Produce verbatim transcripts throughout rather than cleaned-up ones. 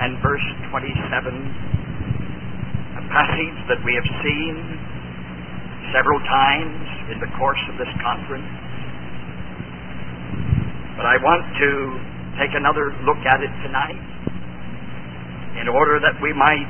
and verse twenty-seven, a passage that we have seen several times in the course of this conference. But I want to take another look at it tonight in order that we might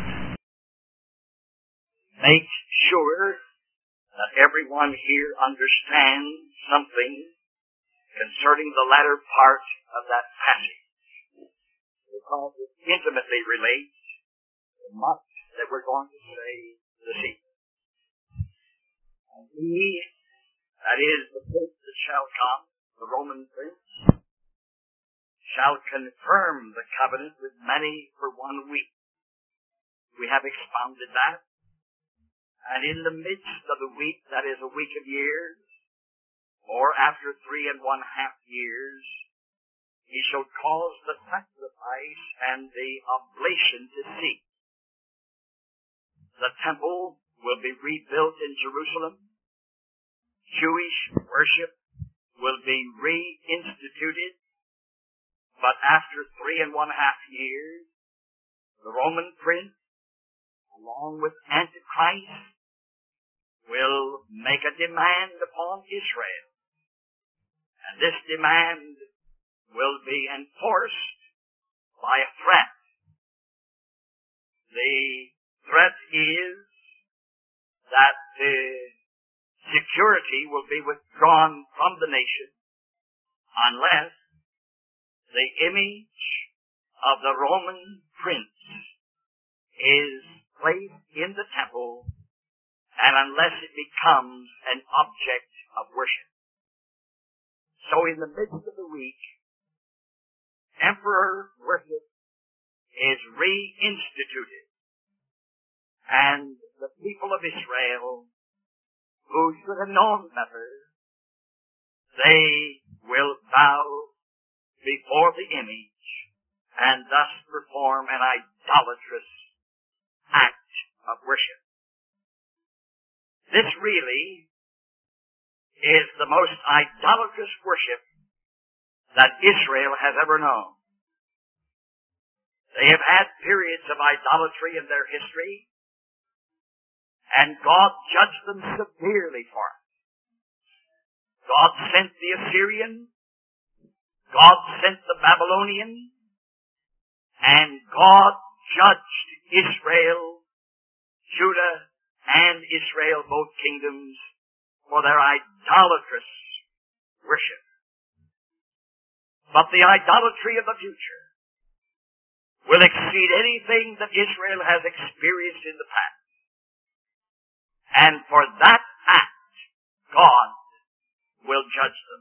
make sure that everyone here understands something concerning the latter part of that passage, because it intimately relates to much that we're going to say this evening. And he, that is the prince that shall come, the Roman prince, shall confirm the covenant with many for one week. We have expounded that. And in the midst of the week, that is a week of years, or after three and one half years, he shall cause the sacrifice and the oblation to cease. The temple will be rebuilt in Jerusalem. Jewish worship will be reinstituted. But after three and one half years, the Roman prince, along with Antichrist, will make a demand upon Israel. And this demand will be enforced by a threat. The threat is that the security will be withdrawn from the nation unless the image of the Roman prince is placed in the temple, and unless it becomes an object of worship. So in the midst of the week, emperor worship is reinstituted, and the people of Israel, who should have known better, they will bow before the image and thus perform an idolatrous act of worship. This really is the most idolatrous worship that Israel has ever known. They have had periods of idolatry in their history, and God judged them severely for it. God sent the Assyrian, God sent the Babylonian, and God judged Israel, Judah, and Israel, both kingdoms, for their idolatrous worship. But the idolatry of the future will exceed anything that Israel has experienced in the past. And for that act, God will judge them.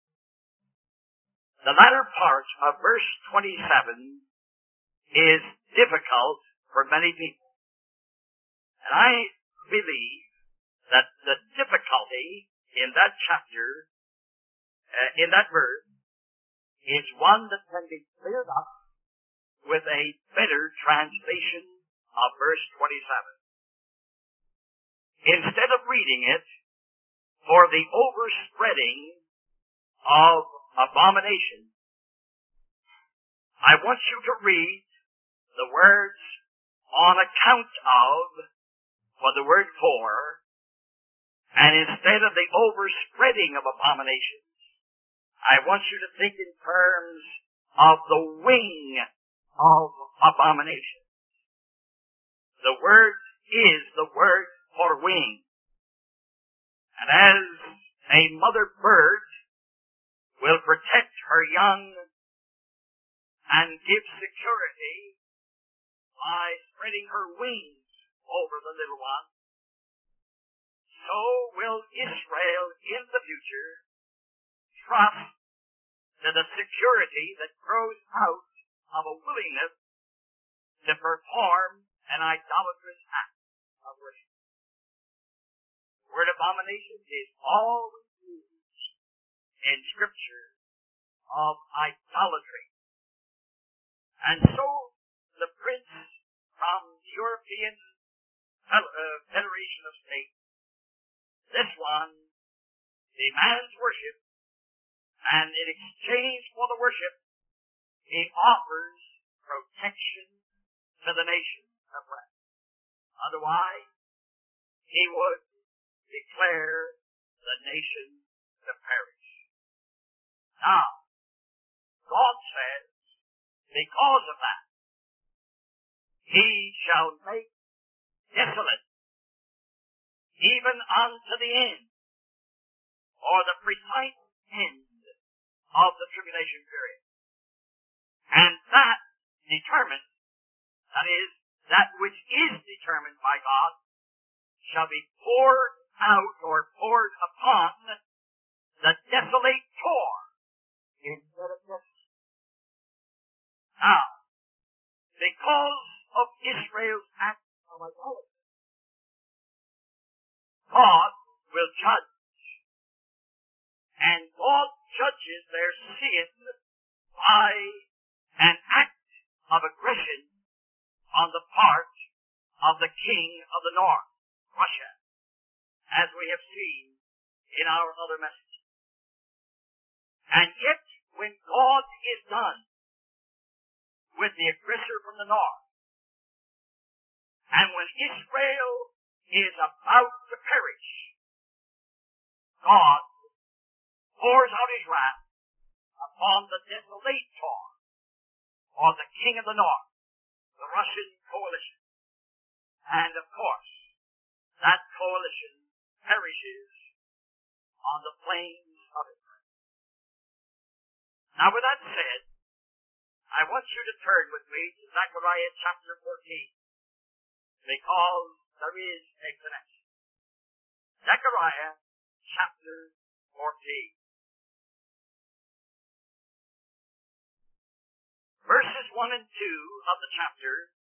The latter part of verse twenty-seven is difficult for many people. And I believe that the difficulty in that chapter, uh, in that verse, is one that can be cleared up with a better translation of verse twenty-seven. Instead of reading it for the overspreading of abomination, I want you to read the words on account of, for the word for, and instead of the overspreading of abominations, I want you to think in terms of the wing of abominations. The word is the word for wing. And as a mother bird will protect her young and give security by spreading her wings over the little one, so will Israel in the future trust to the security that grows out of a willingness to perform an idolatrous act of worship. The word abomination is always used in Scripture of idolatry. And so the prince from the European Federation of States, this one demands worship, and in exchange for the worship, he offers protection to the nation of rest. Otherwise, he would declare the nation to perish. Now, God says, because of that, he shall make desolate even unto the end, or the precise end of the tribulation period. And that determined, that is, that which is determined by God, shall be poured out or poured upon the desolate Tor instead of desolate. Now, because of Israel's act of idolatry, God will judge. And God judges their sin by an act of aggression on the part of the king of the north, Russia, as we have seen in our other messages. And yet, when God is done with the aggressor from the north, and when Israel is about to perish, God pours out his wrath upon the desolate Tor, or the king of the north, the Russian coalition. And of course, that coalition perishes on the plains of Israel. Now with that said, I want you to turn with me to Zechariah chapter fourteen, because there is a connection. Zechariah chapter fourteen. Verses one and two of the chapter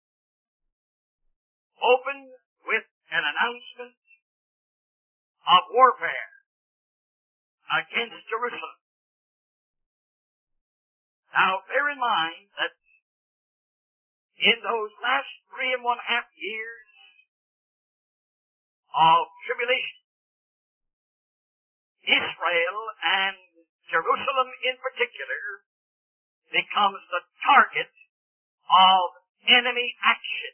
open with an announcement of warfare against Jerusalem. Now, bear in mind that in those last three and one half years of tribulation, Israel and Jerusalem in particular becomes the target of enemy action.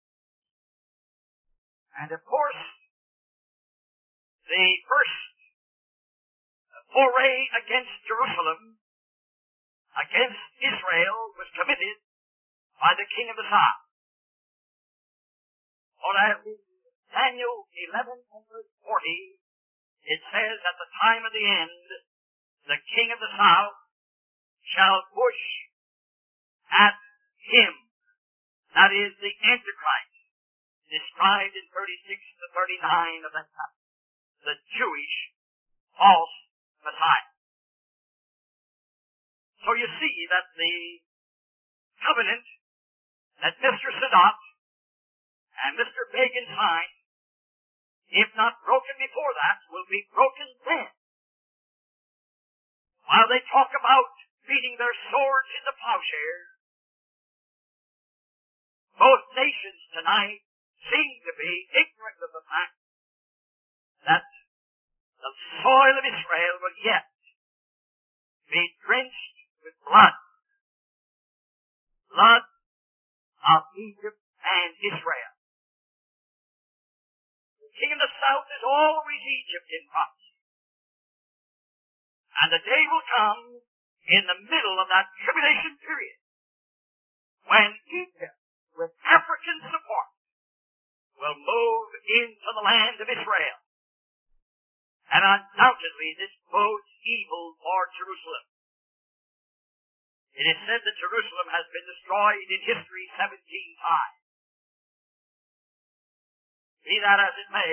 And of course, the first foray against Jerusalem, against Israel, was committed by the king of the south. For as in Daniel eleven and verse forty, it says, at the time of the end, the king of the south shall push at him, that is the Antichrist, described in thirty-six to thirty-nine of that chapter, the Jewish false Messiah. So you see that the covenant that Mister Sadat and Mister Begin signed, if not broken before that, will be broken then. While they talk about beating their swords into plowshares, both nations tonight seem to be ignorant of the fact that the soil of Israel will yet be drenched with blood. Blood of Egypt and Israel. The king of the south is always Egypt in prophecy. And the day will come in the middle of that tribulation period when Egypt, with African support, will move into the land of Israel. And undoubtedly this bodes evil for Jerusalem. It is said that Jerusalem has been destroyed in history seventeen times. Be that as it may,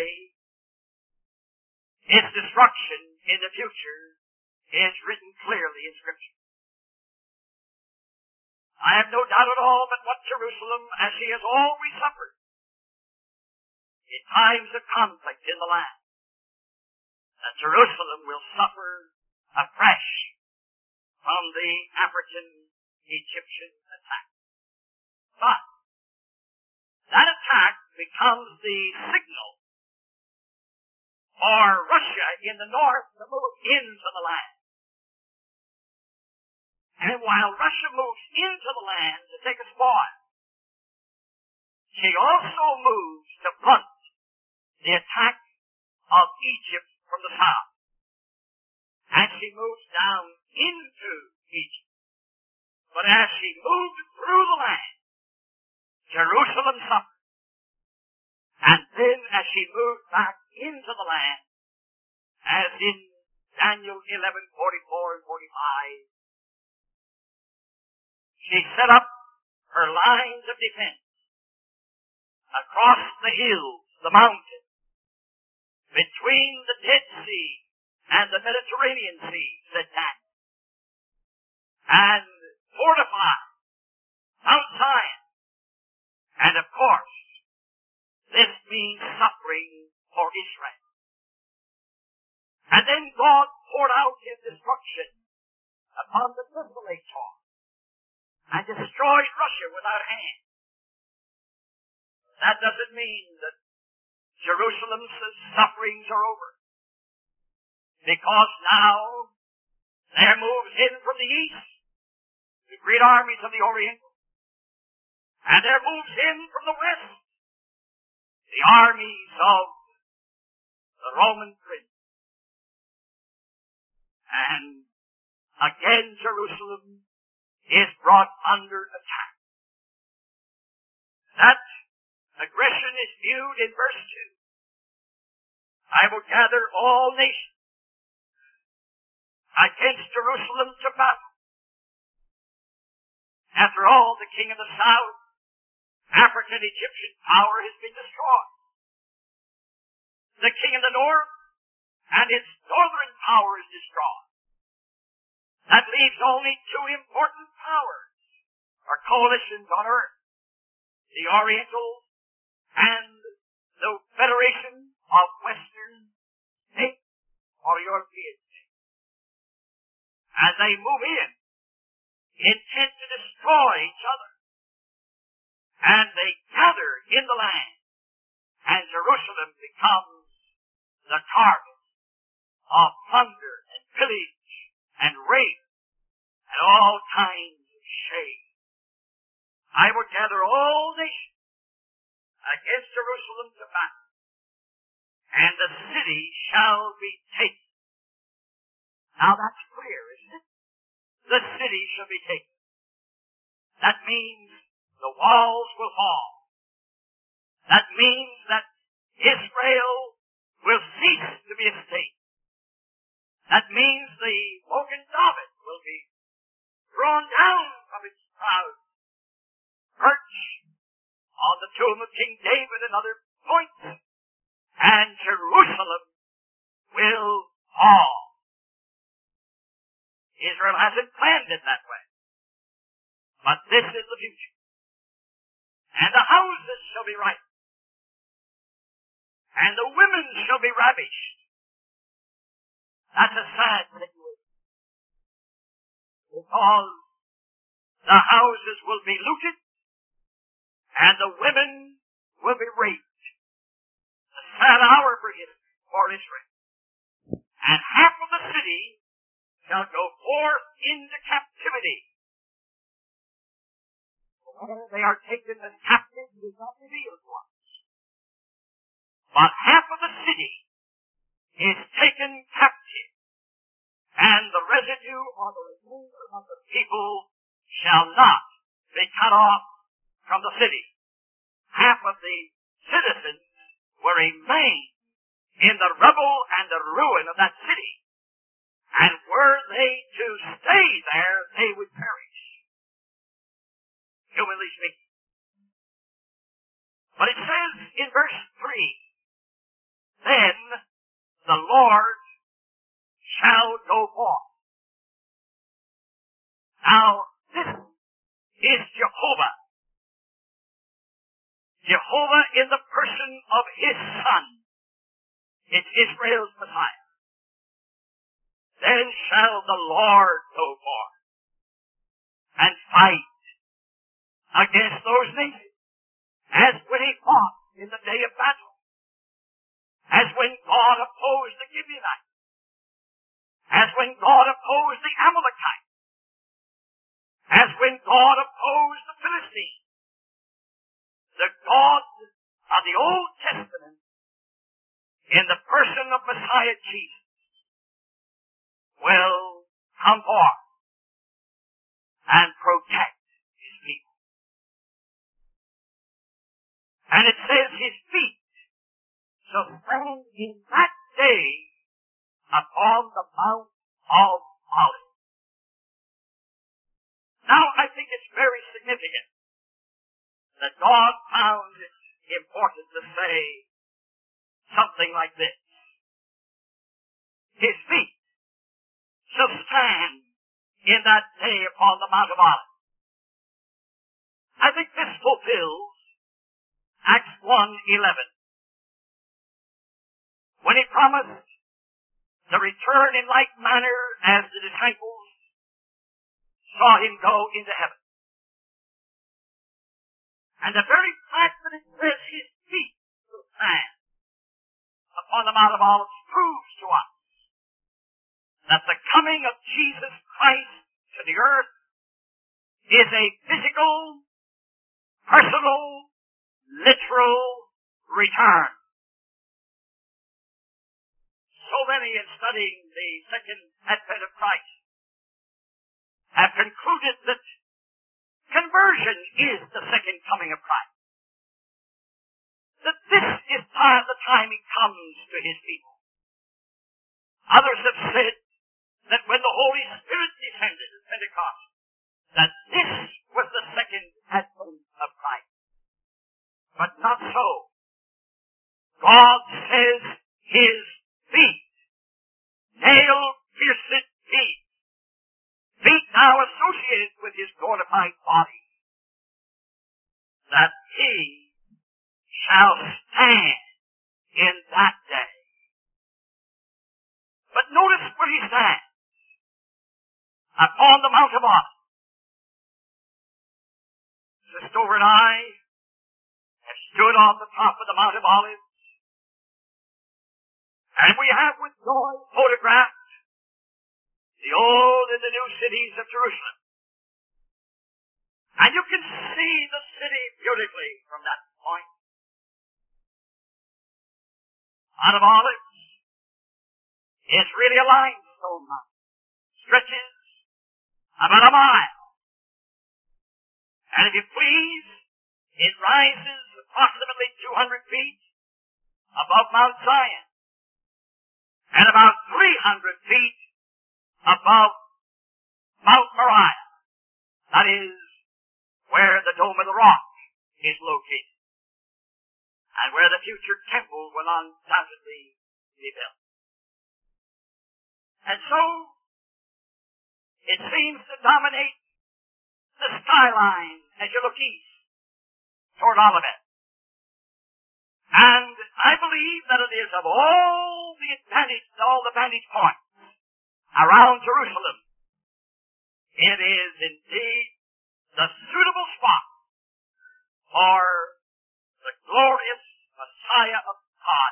its destruction in the future is written clearly in Scripture. I have no doubt at all but what Jerusalem, as she has always suffered in times of conflict in the land, that Jerusalem will suffer afresh from the African-Egyptian attack. But that attack becomes the signal for Russia in the north to move into the land. And while Russia moves into the land to take a spoil, she also moves to blunt the attack of Egypt from the south. And she moves down into Egypt. But as she moved through the land, Jerusalem suffered. And then as she moved back into the land, as in Daniel eleven, forty-four and forty-five, she set up her lines of defense across the hills, the mountains, between the Dead Sea and the Mediterranean Sea, said Daniel, and fortified Mount Zion. And of course, this means suffering for Israel. And then God poured out his destruction upon the desolator and destroyed Russia without hand. That doesn't mean that Jerusalem's sufferings are over. Because now there moves in from the east the great armies of the Orient, and there moves in from the west the armies of the Roman prince. And again Jerusalem is brought under attack. That aggression is viewed in verse two. I will gather all nations against Jerusalem to battle. After all, the king of the south, African Egyptian power has been destroyed. The king of the north and its northern power is destroyed. That leaves only two important powers, or coalitions on earth. The Oriental and the Federation of Western States, or European States. As they move in, intent to destroy each other. And they gather in the land, and Jerusalem becomes the target of plunder and pillage and rape and all kinds of shame. I will gather all nations against Jerusalem to battle, and the city shall be taken. Now that's clear, isn't it? The city shall be taken. That means the walls will fall. That means that Israel will cease to be a state. That means the Mogen David will be thrown down from its proud perch on the tomb of King David and other points, and Jerusalem will fall. Israel hasn't planned it that way. But this is the future. And the houses shall be right. And the women shall be ravished. That's a sad situation. Because the houses will be looted, and the women will be raped. A sad hour for Israel. And half of the city shall go forth into captivity. Whether they are taken as captives is not revealed to us. But half of the city is taken captive, and the residue or the remainder of the people shall not be cut off from the city. Half of the citizens will remain in the rubble and the ruin of that city. And were they to stay there, they would perish, humanly speaking. But it says in verse three, then the Lord shall go forth. Now, this is Jehovah. Jehovah in the person of his Son. It's Israel's Messiah. Then shall the Lord go forth and fight against those nations, as when he fought in the day of battle, as when God opposed the Gibeonites, as when God opposed the Amalekites, as when God opposed the Philistines. The God the Old Testament in the person of Messiah Jesus will come forth and protect his people. And it says his feet shall stand in that day upon the Mount of Olives. Now, I think it's very significant that God found it important to say something like this. His feet shall stand in that day upon the Mount of Olives. I think this fulfills Acts one eleven, when he promised to return in like manner as the disciples saw him go into heaven. And the very fact that it says his feet will stand upon the Mount of Olives proves to us that the coming of Jesus Christ to the earth is a physical, personal, literal return. So many in studying the second advent of Christ have concluded that conversion is the second coming of Christ. That this is time, the time he comes to his people. Others have said that when the Holy Spirit descended at Pentecost, that this was the second advent of Christ. But not so. God says his feet, nail-pierced feet, feet now associated with his glorified body, that he shall stand in that day. But notice where he stands. Upon the Mount of Olives. Sister Stover and I have stood on the top of the Mount of Olives, and we have with joy photographed the old and the new cities of Jerusalem. And you can see the city beautifully from that point. Mount of Olives is really a limestone mountain. Stretches about a mile. And if you please, it rises approximately two hundred feet above Mount Zion, and about three hundred feet above Mount Moriah. That is where the Dome of the Rock is located, and where the future temple will undoubtedly be built. And so, it seems to dominate the skyline as you look east toward Olivet. And I believe that it is of all the advantage, all the vantage points around Jerusalem, it is indeed the suitable spot for the glorious Messiah of God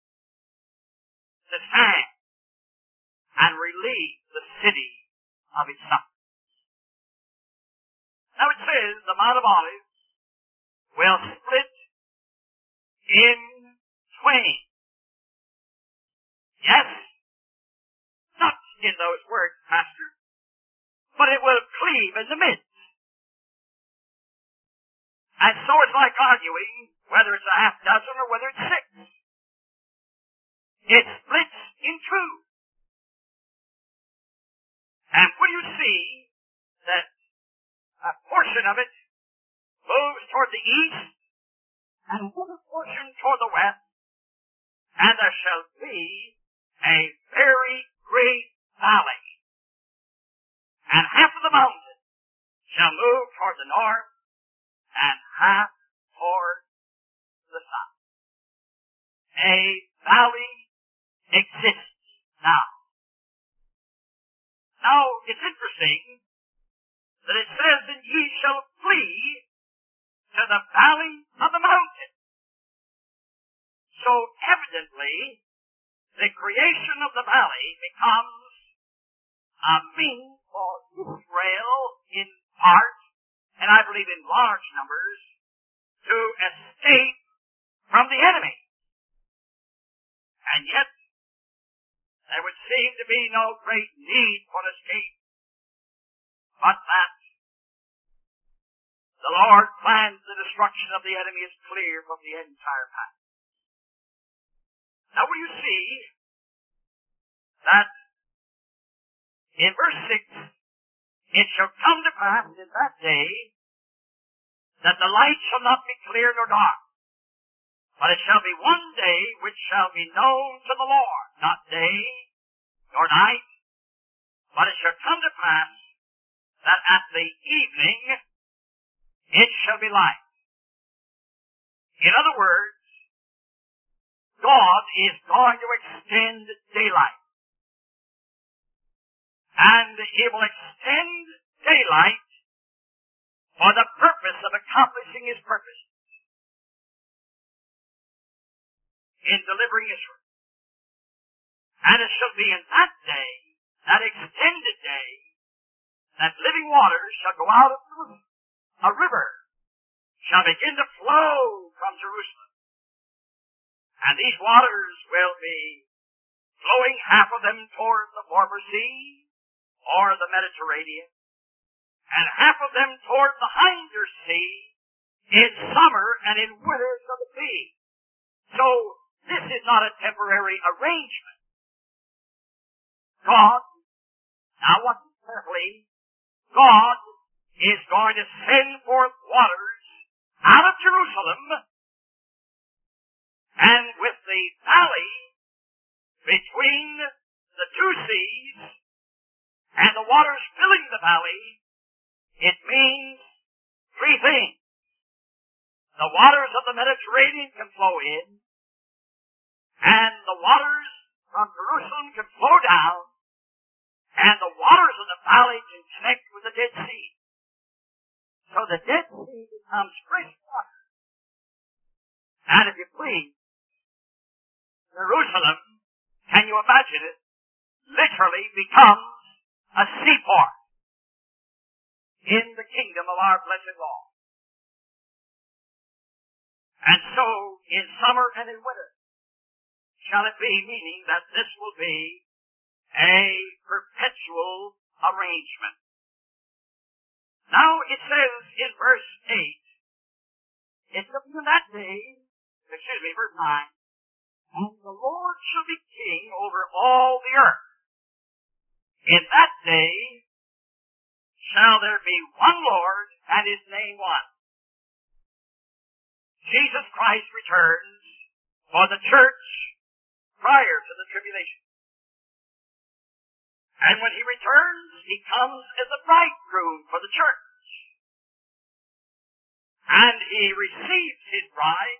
to stand and relieve the city of its suffering. Now it says the Mount of Olives will split in twain. Yes, not in those words, Pastor, but it will cleave in the midst. And so it's like arguing whether it's a half dozen or whether it's six. It splits in two. And when you see that a portion of it moves toward the east and another portion toward the west, and there shall be a very great valley, and half of the mountain shall move toward the north and half toward the south. A valley exists now. Now, it's interesting that it says that ye shall flee to the valley of the mountain. So evidently, the creation of the valley becomes a means for Israel in part, and I believe in large numbers, to escape from the enemy. And yet, there would seem to be no great need for escape, but that the Lord plans the destruction of the enemy is clear from the entire passage. Now will you see that in verse six, it shall come to pass in that day that the light shall not be clear nor dark, but it shall be one day which shall be known to the Lord, not day nor night, but it shall come to pass that at the evening it shall be light. In other words, God is going to extend daylight. And He will extend daylight for the purpose of accomplishing His purpose in delivering Israel. And it shall be in that day, that extended day, that living waters shall go out of Jerusalem. A river shall begin to flow from Jerusalem. And these waters will be flowing, half of them toward the former sea, or the Mediterranean, and half of them toward the hinder sea. In summer and in winter shall it be. So, this is not a temporary arrangement. God, now watch carefully, God is going to send forth waters out of Jerusalem, and with the valley between the two seas and the waters filling the valley, it means three things. The waters of the Mediterranean can flow in, and the waters from Jerusalem can flow down, and the waters of the valley can connect with the Dead Sea. So the Dead Sea becomes fresh water. And if you please, Jerusalem, can you imagine it, literally becomes a seaport in the kingdom of our blessed Lord. And so, in summer and in winter, shall it be, meaning that this will be a perpetual arrangement. Now, it says in verse eight, it shall be in that day, excuse me, verse nine, and the Lord shall be king over all the earth. In that day shall there be one Lord, and His name one. Jesus Christ returns for the church prior to the tribulation. And when He returns, He comes as a bridegroom for the church. And He receives His bride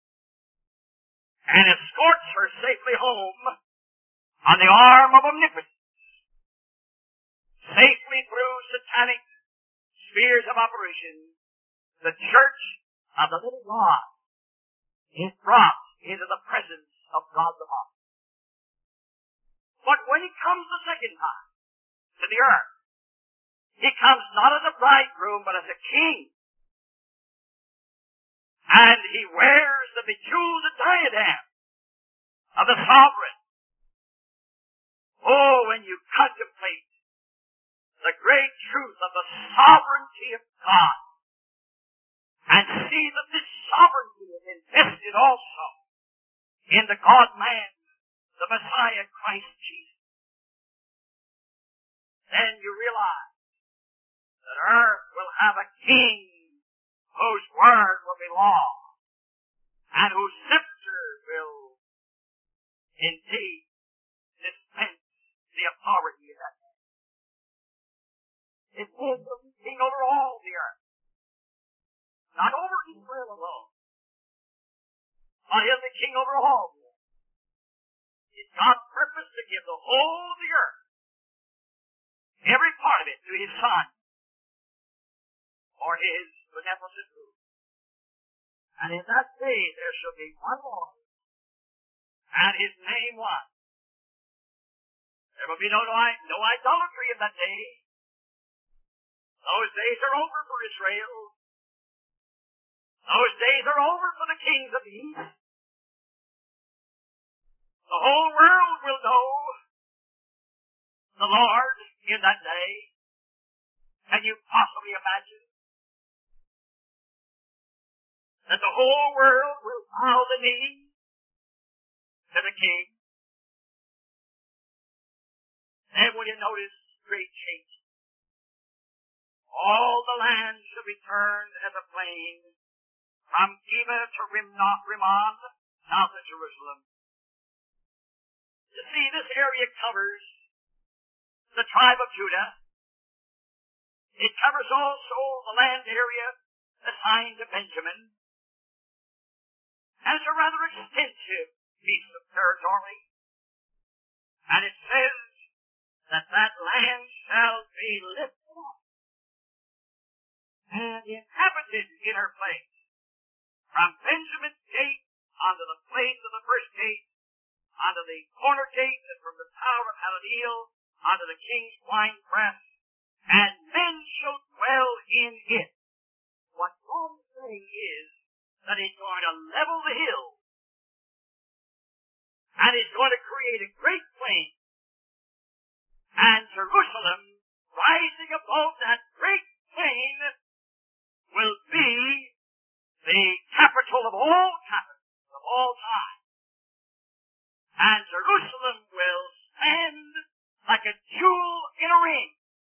and escorts her safely home on the arm of omnipotence, safely through satanic spheres of operation. The church of the living God is brought into the presence of God the Father. But when He comes the second time to the earth, He comes not as a bridegroom, but as a king. And He wears the bejeweled diadem of the sovereign. Oh, when you contemplate the great truth of the sovereignty of God, and see that this sovereignty is invested also in the God-man, the Messiah, Christ Jesus, then you realize that earth will have a king whose word will be law, and whose scepter will indeed dispense the authority of that man. It is the king over all the earth, not over Israel alone, but is the king over all the earth. It's God's purpose to give the whole of the earth, every part of it, to His Son, for His beneficent rule. And in that day there shall be one Lord, and His name one. There will be no, no idolatry in that day. Those days are over for Israel. Those days are over for the kings of the east. The whole world will know the Lord in that day. Can you possibly imagine that the whole world will bow the knee to the King? Then will you notice great change? All the land shall be turned as a plain, from Geba to Rimnoth, Rimmon, south of Jerusalem. You see, this area covers the tribe of Judah. It covers also the land area assigned to Benjamin. And it's a rather extensive piece of territory. And it says that that land shall be lifted up and inhabited in her place, from Benjamin's gate unto the place of the first gate, unto the corner gate, and from the tower of Haladeel unto the king's wine press, and men shall dwell in it. What God is saying is that He's going to level the hill, and He's going to create a great plain, and Jerusalem, rising above that great plain, will be the capital of all capitals of all time. And Jerusalem will stand like a jewel in a ring.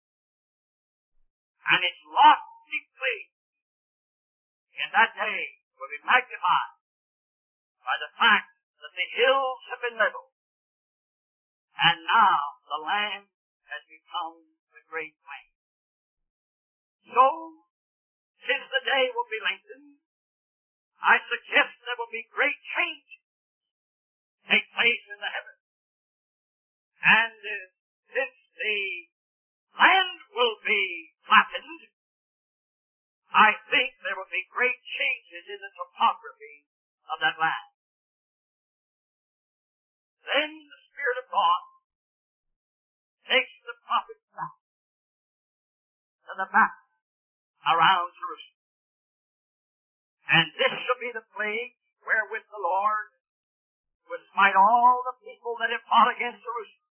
And its lofty place in that day will be magnified by the fact that the hills have been leveled. And now the land has become the great plain. So, since the day will be lengthened, I suggest there will be great change take place in the heavens. And uh, since the land will be flattened, I think there will be great changes in the topography of that land. Then the Spirit of God takes the prophet back to the map around Jerusalem. And this shall be the plague wherewith the Lord will smite all the people that have fought against Jerusalem.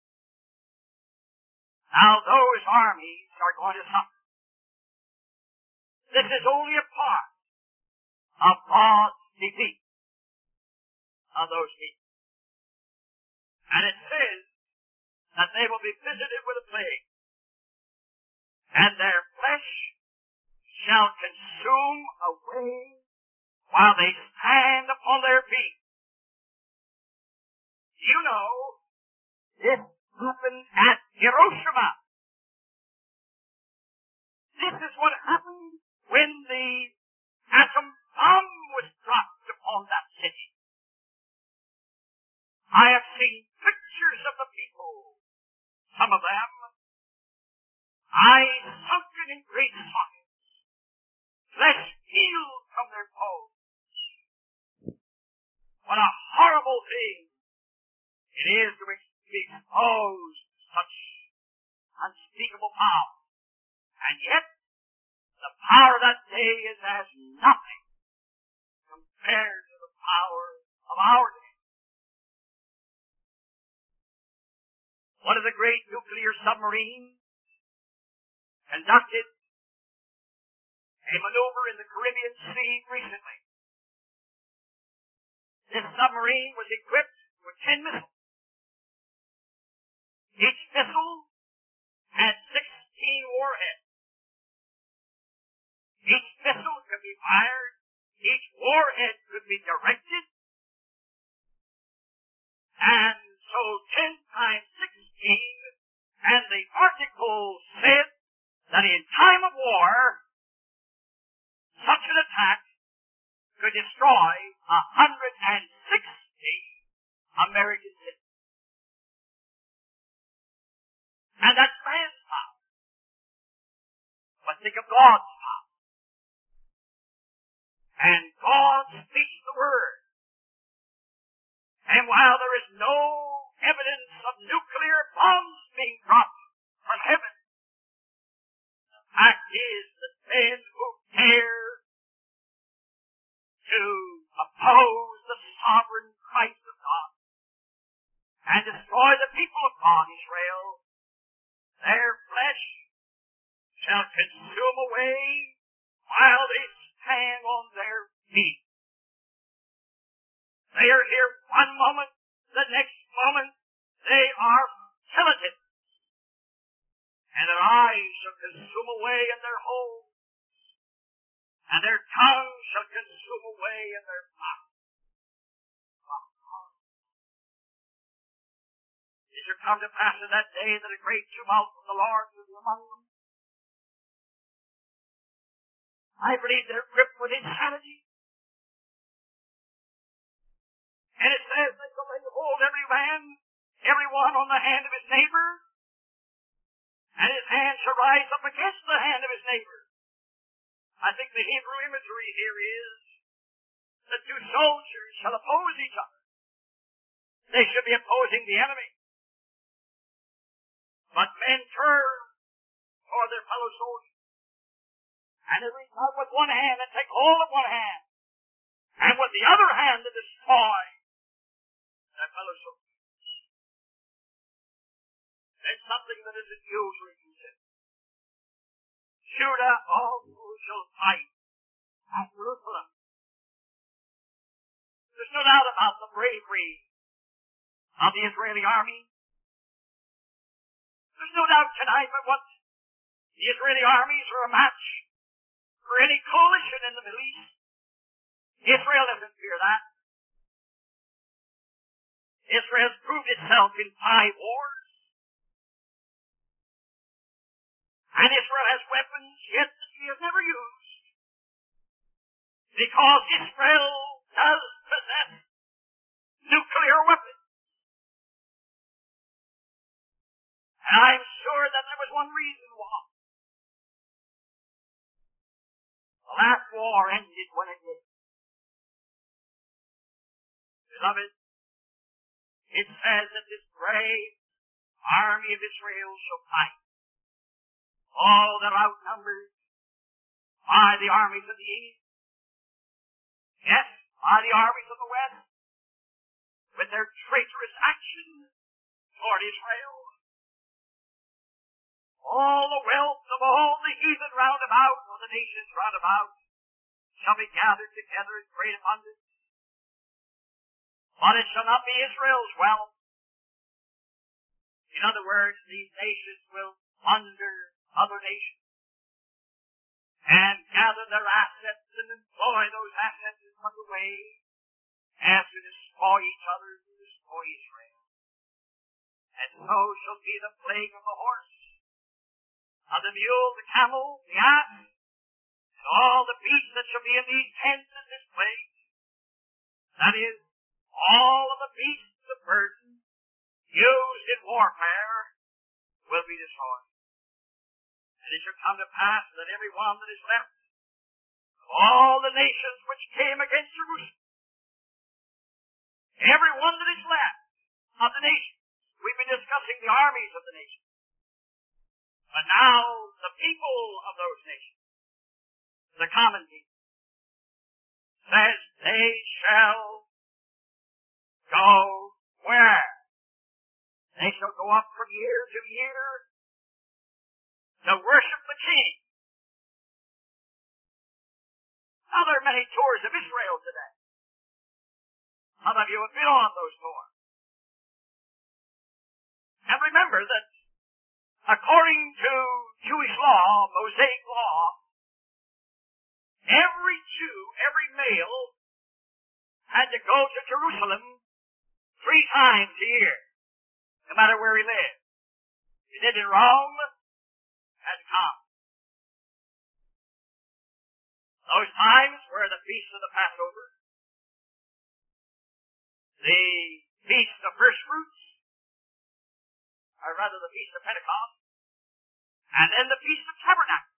Now those armies are going to suffer. This is only a part of God's defeat of those people. And it says that they will be visited with a plague, and their flesh shall consume away while they stand upon their feet. You know, this happened at Hiroshima. This is what happened when the atom bomb was dropped upon that city. I have seen pictures of the people, some of them, eyes sunken in great sockets, flesh peeled from their bones. What a horrible thing it is to be exposed to such unspeakable power. And yet, the power of that day is as nothing compared to the power of our day. One of the great nuclear submarines conducted a maneuver in the Caribbean Sea recently. This submarine was equipped with ten missiles. Each missile had sixteen warheads. Each missile could be fired. Each warhead could be directed. And so ten times sixteen, and the article said that in time of war, such an attack could destroy one hundred sixty American cities. And that's man's power. But think of God's power. And God speaks the word. And while there is no evidence of nuclear bombs being dropped from heaven, the fact is that men who dare to oppose the sovereign Christ of God upon Israel. Their flesh shall consume away while they stand on their feet. They are here one moment, the next moment they are skeletons. And their eyes shall consume away in their holes, and their tongue shall consume away in their mouth. It shall come to pass in that day that a great tumult from the Lord will be among them. I believe they're gripped with insanity. And it says they shall lay hold every man, every one on the hand of his neighbor, and his hand shall rise up against the hand of his neighbor. I think the Hebrew imagery here is the two soldiers shall oppose each other. They should be opposing the enemy. But men turn toward their fellow soldiers, and they reach out with one hand and take hold of one hand, and with the other hand to destroy their fellow soldiers. It's something that isn't usually considered. Judah also shall fight at Jerusalem. There's no doubt about the bravery of the Israeli army. There's no doubt tonight but what the Israeli armies are a match for any coalition in the Middle East. Israel doesn't fear that. Israel has proved itself in five wars. And Israel has weapons yet that she has never used. Because Israel does possess nuclear weapons. And I'm sure that there was one reason why. The last war ended when it did. Beloved, it says that this brave army of Israel shall fight. All that are outnumbered by the armies of the east, yes, by the armies of the west, with their traitorous action toward Israel. All the wealth of all the heathen round about, or the nations round about, shall be gathered together in great abundance. But it shall not be Israel's wealth. In other words, these nations will plunder other nations and gather their assets and employ those assets in such a way as to destroy each other and destroy Israel. And so shall be the plague of the horse, of the mule, the camel, the ass, and all the beasts that shall be in these tents in this plague. That is, all of the beasts of burden used in warfare will be destroyed. And it shall come to pass that every one that is left of all the nations which came against Jerusalem, every one that is left of the nations, we've been discussing the armies of the nations, but now the people of those nations, the common people, says they shall go where? They shall go up from year to year to worship the King. Now there are many tours of Israel today. Some of you have been on those tours. And remember that according to Jewish law, Mosaic law, every Jew, every male, had to go to Jerusalem three times a year, no matter where he lived. He did in Rome, had to come. Those times were the Feast of the Passover, the Feast of First Fruits, or rather the Feast of Pentecost, and then the Feast of Tabernacles.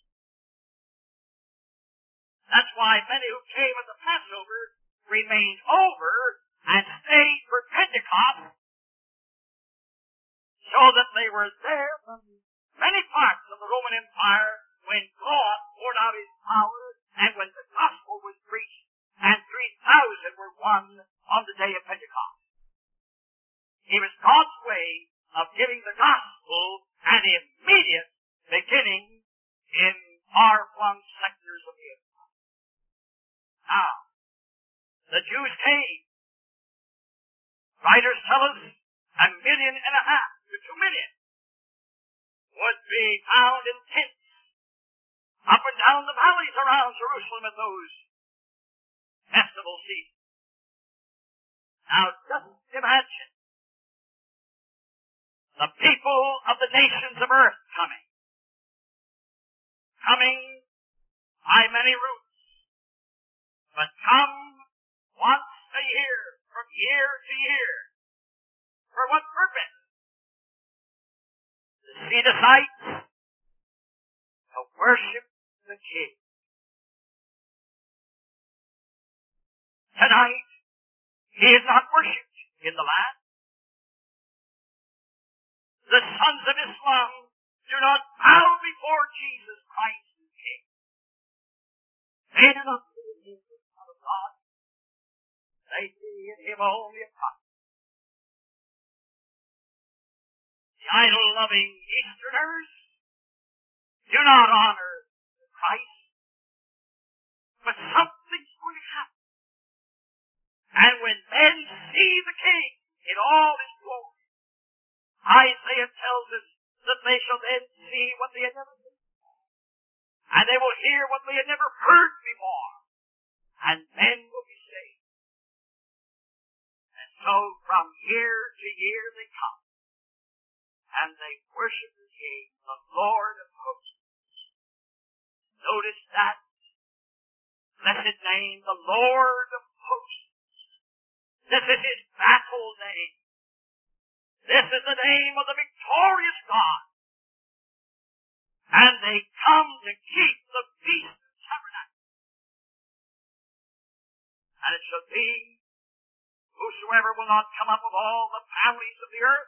That's why many who came at the Passover remained over and stayed for Pentecost, so that they were there from many parts of the Roman Empire when God poured out His power and when the gospel was preached and three thousand were won on the day of Pentecost. It was God's way of Now, the Jews came. Writers tell us a million and a half to two million would be found in tents up and down the valleys around Jerusalem at those festival seasons. Now, just imagine the people of the nations of earth coming. Coming by many routes, but come once a year, from year to year. For what purpose? To see the sights, to worship the King. Tonight, he is not worshipped in the land. The sons of Islam do not bow before Jesus Christ the King. They do not see him as the Son of God. They see in him only a prophet. The idol-loving Easterners do not honor Christ, but something's going to happen. And when men see the King in all his glory, Isaiah tells us that they shall then see what they had never seen. And they will hear what they had never heard before. And men will be saved. And so from year to year they come. And they worship the King, the Lord of hosts. Notice that blessed name, the Lord of hosts. This is his battle name. This is the name of the victorious God. And they come to keep the feast of tabernacles. And it shall be, whosoever will not come up of all the families of the earth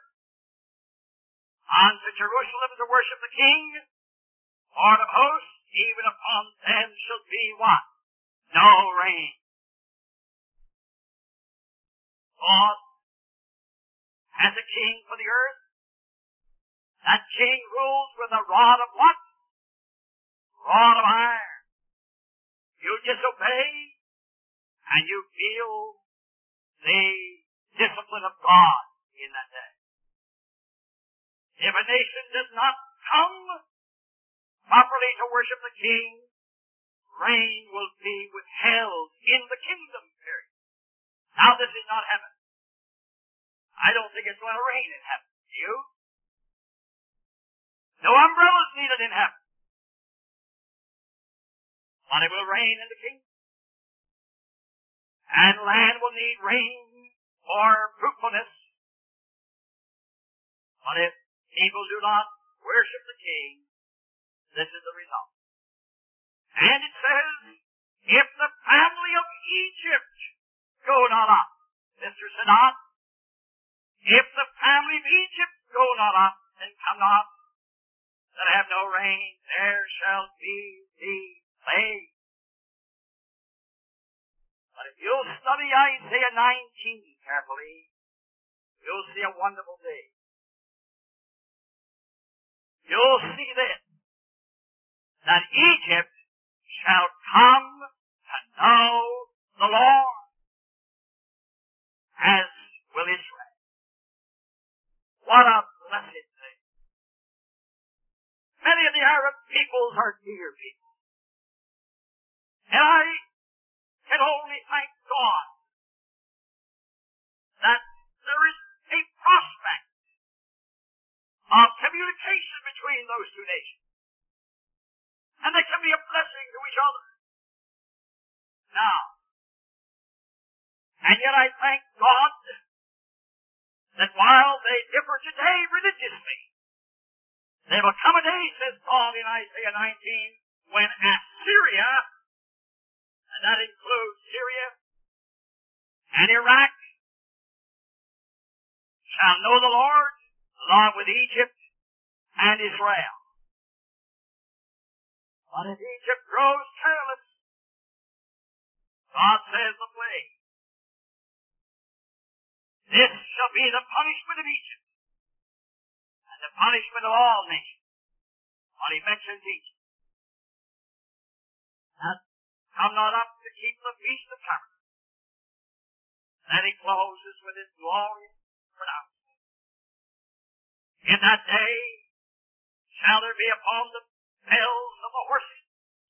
unto Jerusalem to worship the King, Lord of hosts, even upon them shall be what? No rain. God has a king for the earth. That king rules with a rod of what? Rod of iron. You disobey, and you feel the discipline of God in that day. If a nation does not come properly to worship the king, rain will be withheld in the kingdom period. Now this is not heaven. I don't think it's going to rain in heaven. Do you? No umbrellas needed in heaven. But it will rain in the kingdom. And land will need rain for fruitfulness. But if people do not worship the King, this is the result. And it says, if the family of Egypt go not up, Mister Sadat, if the family of Egypt go not up and come not, that have no rain, there shall be the plague. But if you'll study Isaiah nineteen carefully, you'll see a wonderful thing. You'll see this, that Egypt shall come to know the Lord, as will Israel. What a blessed thing. Many of the Arab peoples are dear people. And I can only thank God that there is a prospect of communication between those two nations. And they can be a blessing to each other. Now, and yet I thank God that while they differ today religiously, there will come a day, says Paul in Isaiah nineteen, when Assyria, and that includes Syria and Iraq, shall know the Lord, along with Egypt and Israel. But if Egypt grows careless, God says the plague. This shall be the punishment of Egypt, and the punishment of all nations. But he mentions Egypt. That come not up to keep the Feast of Tabernacles. Then he closes with his glorious pronouncement. In that day shall there be upon the bells of the horses.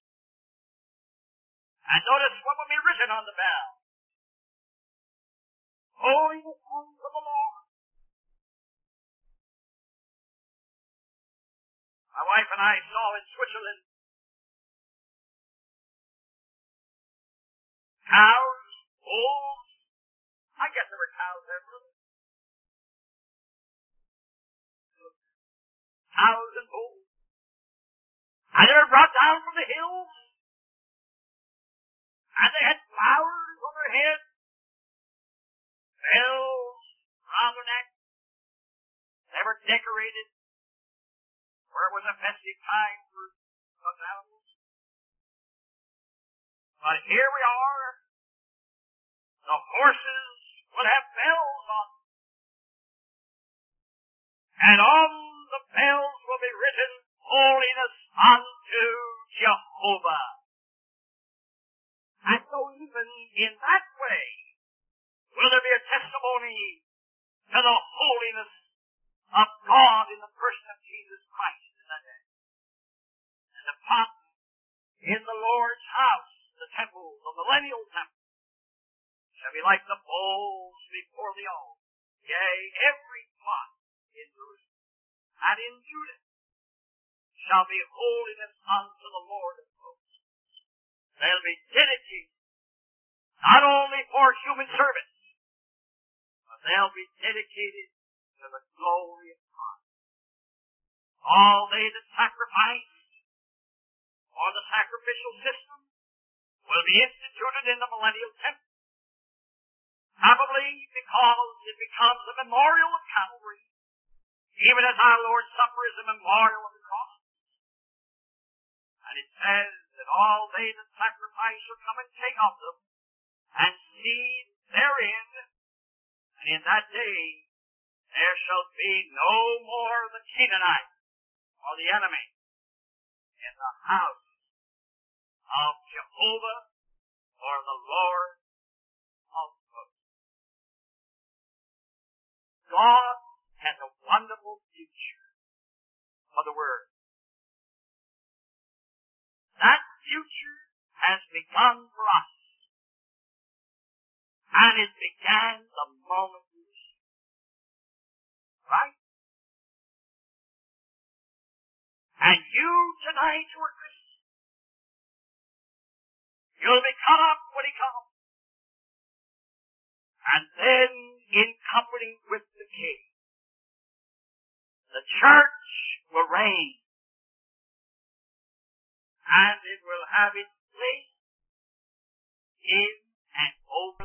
And notice what will be written on the bell. Holy unto the Lord. My wife and I saw in Switzerland cows, bulls. I guess there were cows there, brother. Cows and bulls. And they were brought down from the hills. And they had flowers on their heads. Bells around their neck. They were decorated where it was a festive time for such animals. But here we are. The horses will have bells on them. And on the bells will be written, Holiness unto Jehovah. And so even in that way, will there be a testimony to the holiness of God in the person of Jesus Christ in that day. And the pot in the Lord's house, the temple, the millennial temple, shall be like the bowls before the altar. Yea, every pot in Jerusalem and in Judah shall be holiness unto the Lord of hosts. They'll be dedicated not only for human service, but they'll be dedicated to the glory of God. All they that sacrifice or the sacrificial system will be instituted in the millennial temple. Probably because it becomes a memorial of Calvary, even as our Lord's Supper is a memorial of the cross. And it says that all they that sacrifice shall come and take of them and feed therein, and in that day there shall be no more the Canaanite or the enemy in the house of Jehovah or the Lord of hosts. God has a wonderful future for the Word. That future has begun for us. And it began the moment we received it. Right? And you tonight who are Christians, you'll be caught up when he comes. And then in company with the King, the church will reign. And it will have its place in and over